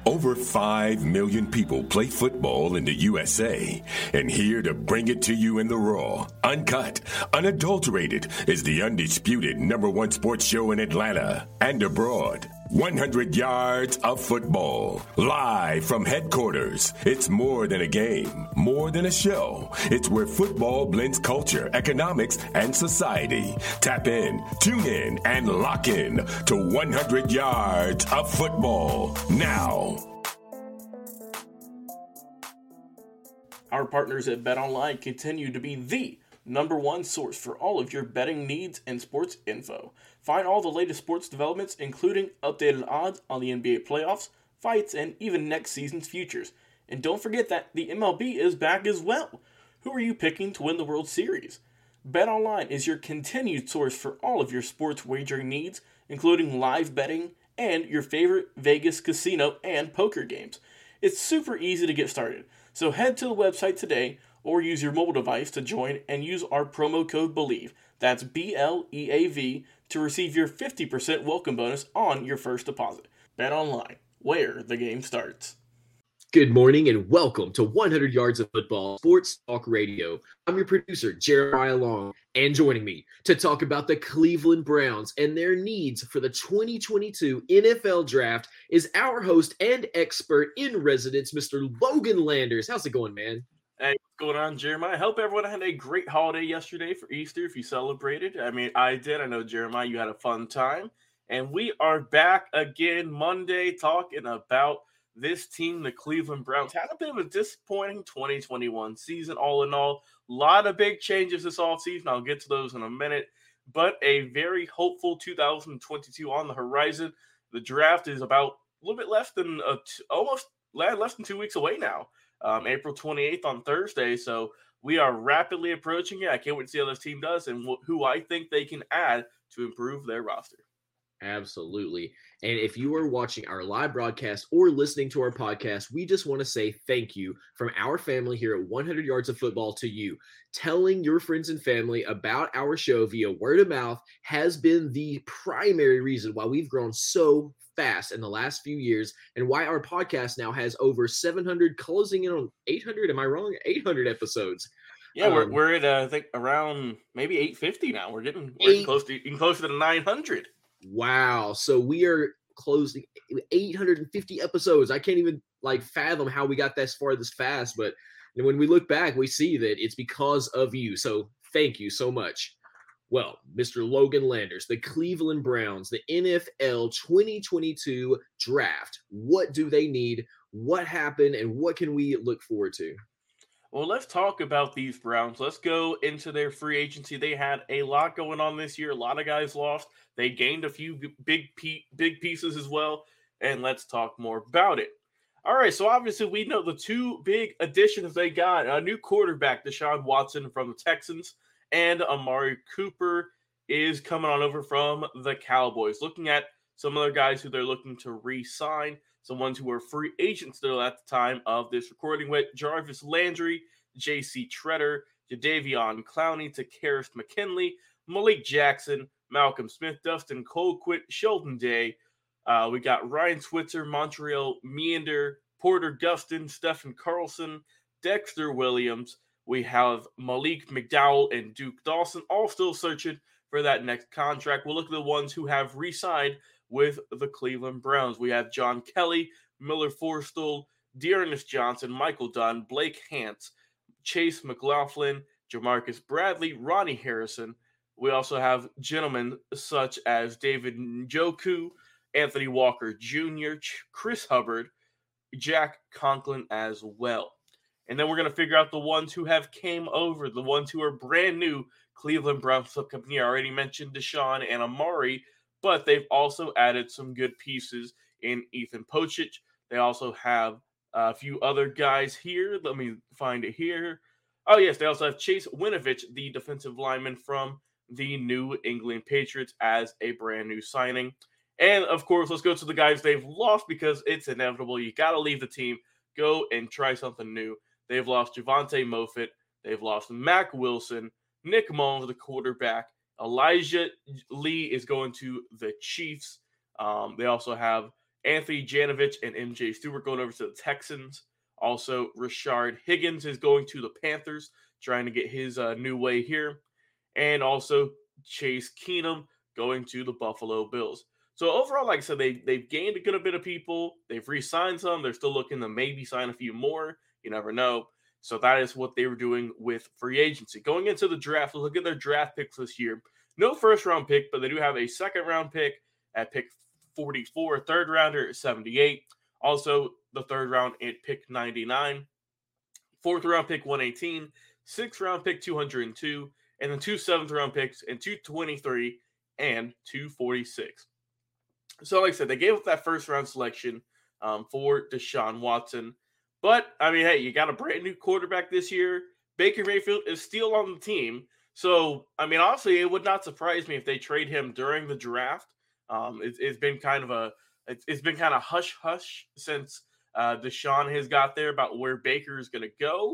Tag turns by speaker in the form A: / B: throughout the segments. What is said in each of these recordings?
A: Over 5 million people play football in the USA, and here to bring it to you in the raw, uncut, unadulterated is the undisputed #1 sports show in Atlanta and abroad. 100 Yards of Football, live from headquarters. It's more than a game, more than a show. It's where football blends culture, economics, and society. Tap in, tune in, and lock in to 100 Yards of Football now.
B: Our partners at BetOnline continue to be the #1 source for all of your betting needs and sports info. Find all the latest sports developments, including updated odds on the NBA playoffs, fights, and even next season's futures. And don't forget that the MLB is back as well. Who are you picking to win the World Series? BetOnline is your continued source for all of your sports wagering needs, including live betting and your favorite Vegas casino and poker games. It's super easy to get started, so head to the website today or use your mobile device to join and use our promo code BELIEVE, that's BLEAV, to receive your 50% welcome bonus on your first deposit. BetOnline, where the game starts.
C: Good morning and welcome to 100 Yards of Football Sports Talk Radio. I'm your producer, Jeremiah Long, and joining me to talk about the Cleveland Browns and their needs for the 2022 NFL Draft is our host and expert in residence, Mr. Logan Landers. How's it going, man?
B: Hey, what's going on, Jeremiah? I hope everyone had a great holiday yesterday for Easter if you celebrated. I mean, I did. I know, Jeremiah, you had a fun time. And we are back again Monday talking about this team, the Cleveland Browns. Had a bit of a disappointing 2021 season, all in all. A lot of big changes this offseason. I'll get to those in a minute. But a very hopeful 2022 on the horizon. The draft is about a little bit less than almost less than 2 weeks away now. April 28th on Thursday. So we are rapidly approaching it. I can't wait to see how this team does and who I think they can add to improve their roster.
C: Absolutely. And if you are watching our live broadcast or listening to our podcast, we just want to say thank you from our family here at 100 Yards of Football to you. Telling your friends and family about our show via word of mouth has been the primary reason why we've grown so fast in the last few years and why our podcast now has over 700, closing in on 800. Am I wrong? 800 episodes.
B: Yeah, we're at I think around maybe 850 now. We're getting closer to 900.
C: Wow. So we are closing 850 episodes. I can't even fathom how we got this far this fast, but when we look back, we see that it's because of you. So thank you so much. Well, Mr. Logan Landers, the Cleveland Browns, the NFL 2022 draft. What do they need? What happened? And what can we look forward to?
B: Well, let's talk about these Browns. Let's go into their free agency. They had a lot going on this year. A lot of guys lost. They gained a few big pieces as well. And let's talk more about it. All right, so obviously we know the two big additions they got. A new quarterback, Deshaun Watson from the Texans, and Amari Cooper is coming on over from the Cowboys. Looking at some other guys who they're looking to re-sign. Some ones who were free agents still at the time of this recording with Jarvis Landry, J.C. Treader, Jadeveon Clowney, Takaris McKinley, Malik Jackson, Malcolm Smith, Dustin Colquitt, Sheldon Day. We got Ryan Switzer, Montreal Meander, Porter Gustin, Stephen Carlson, Dexter Williams. We have Malik McDowell and Duke Dawson all still searching for that next contract. We'll look at the ones who have re-signed with the Cleveland Browns. We have John Kelly, Miller Forstall, Dearness Johnson, Michael Dunn, Blake Hance, Chase McLaughlin, Jamarcus Bradley, Ronnie Harrison. We also have gentlemen such as David Njoku, Anthony Walker Jr., Chris Hubbard, Jack Conklin as well. And then we're going to figure out the ones who have came over, the ones who are brand new Cleveland Browns company. I already mentioned Deshaun and Amari, but they've also added some good pieces in Ethan Pocic. They also have a few other guys here. Let me find it here. Oh, yes, they also have Chase Winovich, the defensive lineman from the New England Patriots, as a brand new signing. And, of course, let's go to the guys they've lost because it's inevitable. You got to leave the team, go and try something new. They've lost Javonte Moffitt. They've lost Mack Wilson, Nick Mullins, the quarterback. Elijah Lee is going to the Chiefs. They also have Anthony Janovich and MJ Stewart going over to the Texans. Also, Rashard Higgins is going to the Panthers, trying to get his new way here. And also, Chase Keenum going to the Buffalo Bills. So overall, like I said, they've gained a good bit of people. They've re-signed some. They're still looking to maybe sign a few more. You never know. So that is what they were doing with free agency. Going into the draft, let's look at their draft picks this year. No first-round pick, but they do have a second-round pick at pick 44, a third-rounder at 78. Also, the third round at pick 99. Fourth-round pick 118. Sixth-round pick 202. And then two seventh-round picks and 223 and 246. So, like I said, they gave up that first-round selection for Deshaun Watson. But, I mean, hey, you got a brand new quarterback this year. Baker Mayfield is still on the team. So, I mean, honestly, it would not surprise me if they trade him during the draft. It's been kind of hush hush since Deshaun has got there about where Baker is going to go.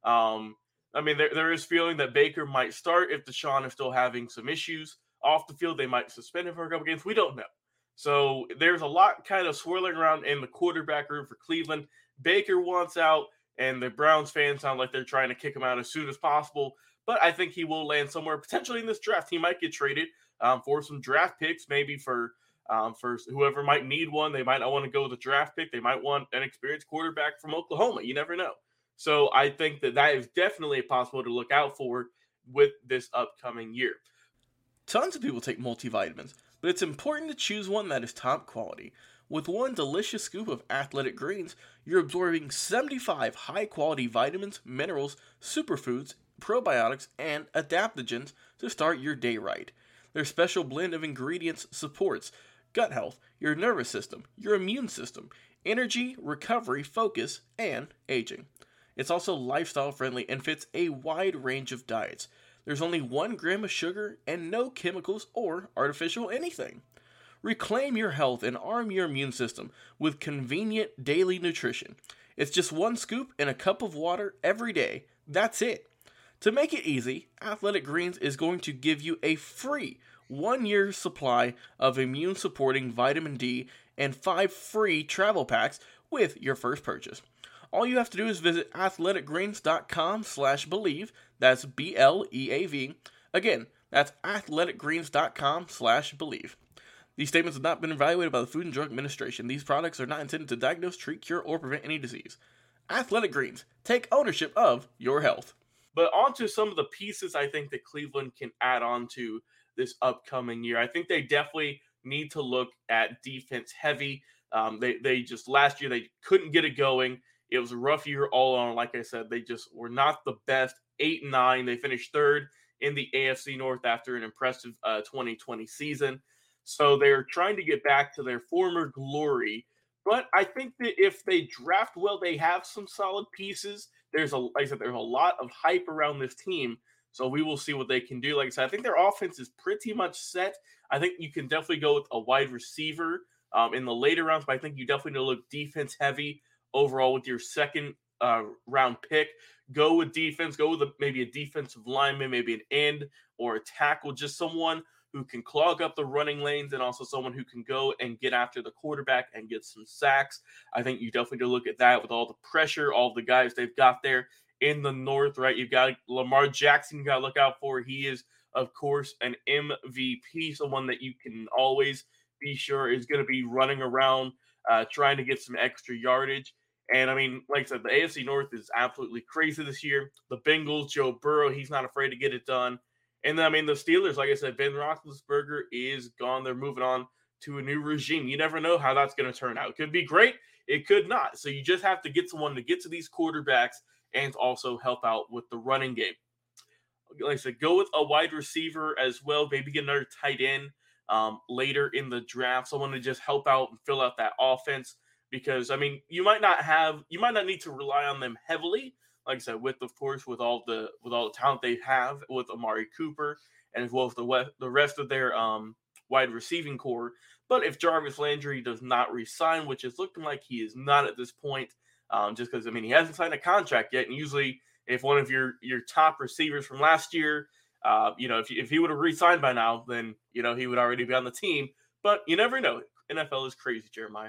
B: I mean, there is feeling that Baker might start if Deshaun is still having some issues off the field. They might suspend him for a couple games. We don't know. So there's a lot kind of swirling around in the quarterback room for Cleveland. Baker wants out, and the Browns fans sound like they're trying to kick him out as soon as possible. But I think he will land somewhere potentially in this draft. He might get traded for some draft picks, maybe for whoever might need one. They might not want to go with a draft pick. They might want an experienced quarterback from Oklahoma. You never know. So I think that is definitely a possibility to look out for with this upcoming year. Tons of people take multivitamins, but it's important to choose one that is top quality. With one delicious scoop of Athletic Greens, you're absorbing 75 high-quality vitamins, minerals, superfoods, probiotics, and adaptogens to start your day right. Their special blend of ingredients supports gut health, your nervous system, your immune system, energy, recovery, focus, and aging. It's also lifestyle friendly and fits a wide range of diets. There's only 1 gram of sugar and no chemicals or artificial anything. Reclaim your health and arm your immune system with convenient daily nutrition. It's just 1 scoop in a cup of water every day. That's it. To make it easy, Athletic Greens is going to give you a free 1-year supply of immune-supporting vitamin D and 5 free travel packs with your first purchase. All you have to do is visit athleticgreens.com/believe. That's BLEAV. Again, that's athleticgreens.com/believe. These statements have not been evaluated by the Food and Drug Administration. These products are not intended to diagnose, treat, cure, or prevent any disease. Athletic Greens. Take ownership of your health. But on to some of the pieces I think that Cleveland can add on to this upcoming year. I think they definitely need to look at defense heavy. They just last year they couldn't get it going. It was a rough year all on. Like I said, they just were not the best. 8-9. They finished third in the AFC North after an impressive 2020 season. So they're trying to get back to their former glory. But I think that if they draft well, they have some solid pieces. Like I said, there's a lot of hype around this team. So we will see what they can do. Like I said, I think their offense is pretty much set. I think you can definitely go with a wide receiver in the later rounds, but I think you definitely need to look defense heavy overall with your second round pick. Go with defense. Go with maybe a defensive lineman, maybe an end or a tackle, just someone who can clog up the running lanes and also someone who can go and get after the quarterback and get some sacks. I think you definitely do look at that with all the pressure, all the guys they've got there in the North, right? You've got Lamar Jackson you got to look out for. He is, of course, an MVP, someone that you can always be sure is going to be running around trying to get some extra yardage. And, I mean, like I said, the AFC North is absolutely crazy this year. The Bengals, Joe Burrow, he's not afraid to get it done. And then, I mean, the Steelers, like I said, Ben Roethlisberger is gone. They're moving on to a new regime. You never know how that's going to turn out. It could be great. It could not. So you just have to get someone to get to these quarterbacks and also help out with the running game. Like I said, go with a wide receiver as well. Maybe get another tight end later in the draft. Someone to just help out and fill out that offense. Because, I mean, you might not need to rely on them heavily. Like I said, with all the talent they have with Amari Cooper and as well as the rest of their wide receiving core. But if Jarvis Landry does not re-sign, which is looking like he is not at this point, just because, I mean, he hasn't signed a contract yet. And usually if one of your top receivers from last year, if he would have re-signed by now, then, he would already be on the team. But you never know. NFL is crazy, Jeremiah.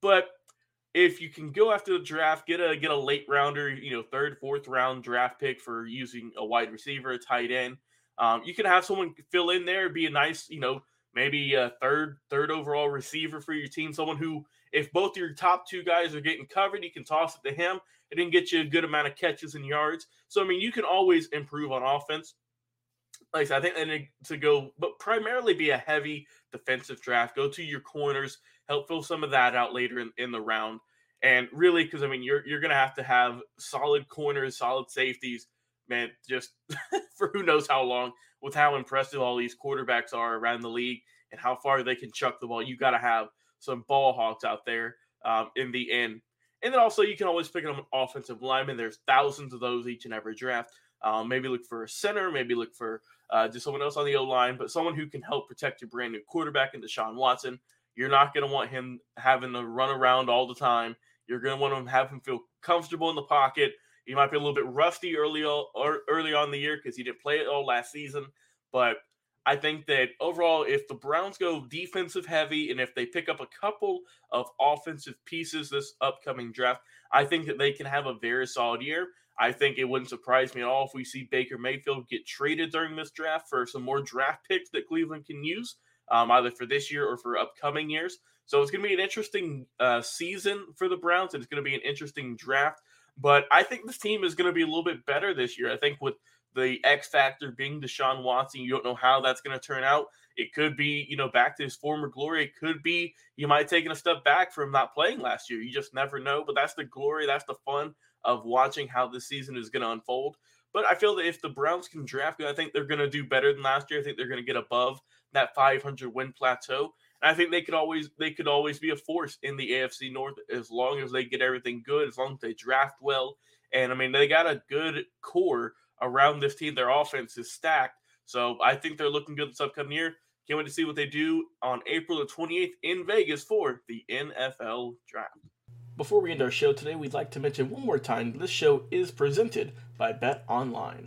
B: But if you can go after the draft, get a late rounder, third, fourth round draft pick for using a wide receiver, a tight end. You can have someone fill in there, be a nice, maybe a third overall receiver for your team. Someone who, if both your top two guys are getting covered, you can toss it to him. It didn't get you a good amount of catches and yards. So, you can always improve on offense. Like I said, I think they need to go, but primarily be a heavy defensive draft. Go to your corners, help fill some of that out later in the round. And really, because, you're going to have solid corners, solid safeties, man, just for who knows how long, with how impressive all these quarterbacks are around the league and how far they can chuck the ball. You got to have some ball hawks out there in the end. And then also you can always pick up an offensive lineman. There's thousands of those each and every draft. Maybe look for a center, maybe look for just someone else on the O-line, but someone who can help protect your brand new quarterback in Deshaun Watson. You're not going to want him having to run around all the time. You're going to want to have him feel comfortable in the pocket. He might be a little bit rusty early on in the year because he didn't play it all last season. But I think that overall, if the Browns go defensive heavy and if they pick up a couple of offensive pieces this upcoming draft, I think that they can have a very solid year. I think it wouldn't surprise me at all if we see Baker Mayfield get traded during this draft for some more draft picks that Cleveland can use, either for this year or for upcoming years. So it's going to be an interesting season for the Browns, and it's going to be an interesting draft. But I think this team is going to be a little bit better this year. I think with the X factor being Deshaun Watson, you don't know how that's going to turn out. It could be, back to his former glory. It could be you might have taken a step back from not playing last year. You just never know. But that's the glory. That's the fun of watching how this season is going to unfold. But I feel that if the Browns can draft good, I think they're going to do better than last year. I think they're going to get above that 500 win plateau. And I think they could always be a force in the AFC North as long as they get everything good, as long as they draft well. And they got a good core around this team. Their offense is stacked. So I think they're looking good this upcoming year. Can't wait to see what they do on April the 28th in Vegas for the NFL Draft. Before we end our show today, we'd like to mention one more time, this show is presented by Bet Online.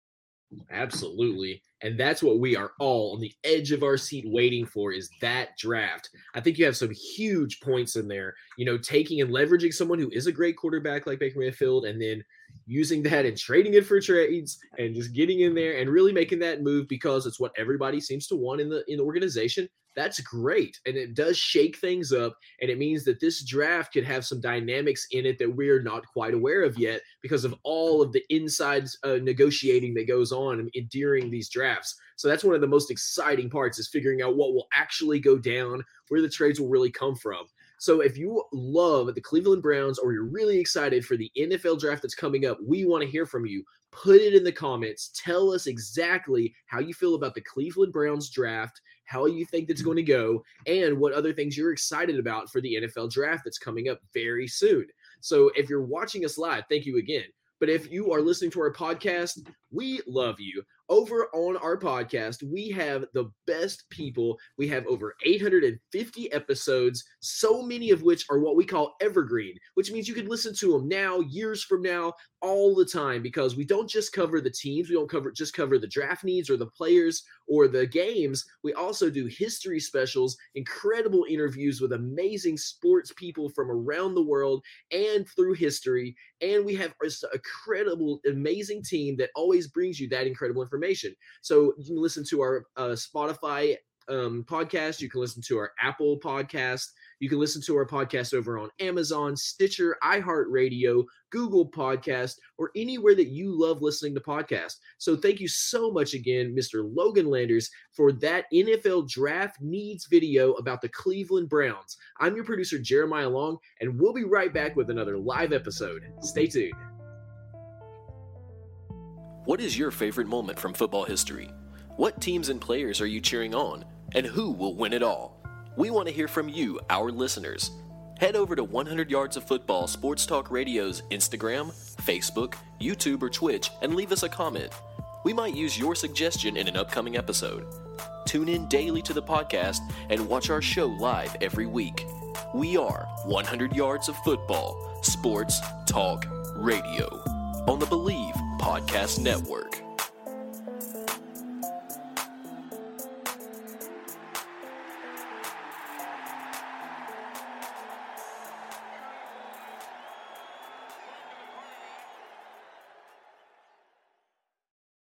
C: Absolutely. And that's what we are all on the edge of our seat waiting for, is that draft. I think you have some huge points in there, taking and leveraging someone who is a great quarterback like Baker Mayfield, and then using that and trading it for trades and just getting in there and really making that move because it's what everybody seems to want in the organization. That's great. And it does shake things up. And it means that this draft could have some dynamics in it that we're not quite aware of yet because of all of the inside negotiating that goes on during these drafts. So that's one of the most exciting parts, is figuring out what will actually go down, where the trades will really come from. So if you love the Cleveland Browns, or you're really excited for the NFL draft that's coming up, we want to hear from you. Put it in the comments. Tell us exactly how you feel about the Cleveland Browns draft, how you think that's going to go, and what other things you're excited about for the NFL draft that's coming up very soon. So if you're watching us live, thank you again. But if you are listening to our podcast, we love you. Over on our podcast, we have the best people. We have over 850 episodes, so many of which are what we call evergreen, which means you can listen to them now, years from now, all the time, because we don't just cover the teams. We don't just cover the draft needs or the players or the games. We also do history specials, incredible interviews with amazing sports people from around the world and through history. And we have an incredible, amazing team that always brings you that incredible information. So you can listen to our Spotify podcast. You can listen to our Apple podcast. You can listen to our podcast over on Amazon, Stitcher, iHeartRadio, Google Podcast, or anywhere that you love listening to podcasts. So thank you so much again, Mr. Logan Landers, for that NFL Draft Needs video about the Cleveland Browns. I'm your producer, Jeremiah Long, and we'll be right back with another live episode. Stay tuned.
D: What is your favorite moment from football history? What teams and players are you cheering on? And who will win it all? We want to hear from you, our listeners. Head over to 100 Yards of Football Sports Talk Radio's Instagram, Facebook, YouTube, or Twitch and leave us a comment. We might use your suggestion in an upcoming episode. Tune in daily to the podcast and watch our show live every week. We are 100 Yards of Football Sports Talk Radio on the Believe Podcast Network.